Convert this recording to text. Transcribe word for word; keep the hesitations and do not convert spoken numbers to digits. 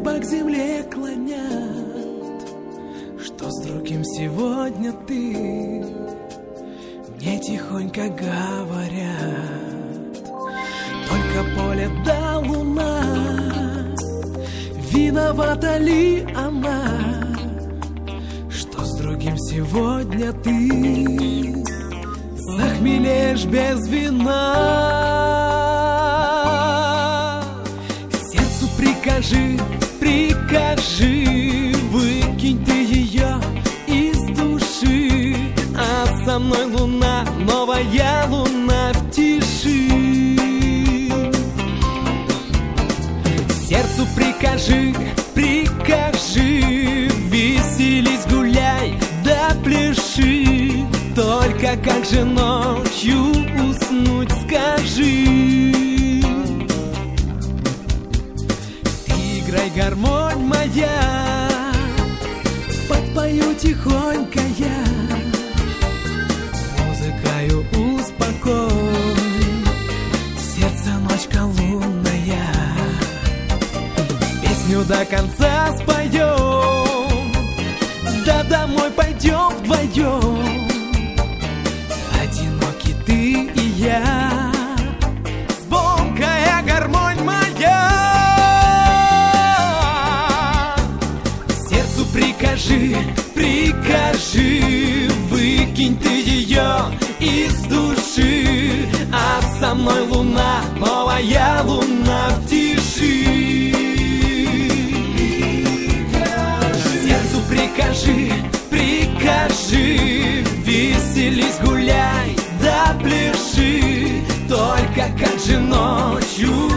небо к земле клонят, что с другим сегодня ты, мне тихонько говорят. Только поле да луна, виновата ли она, что с другим сегодня ты захмелеешь без вина. Сердцу прикажи, прикажи, выкинь ты ее из души, а со мной луна, новая луна в тиши. Сердцу прикажи, прикажи, веселись, гуляй, да пляши, только как же ночью уснуть, скажи. Ты играй, гармонь моя, подпою тихонько я, музыкою успокой, сердце ночка лунная. Песню до конца споем, да домой пойдем вдвоем, одиноки ты и я, звонкая гармонь моя. Сердцу прикажи, прикажи, выкинь ты ее из души, а со мной луна, новая луна в тиши. Сердцу прикажи, прикажи, веселись, гуляй, да пляши, только как же ночью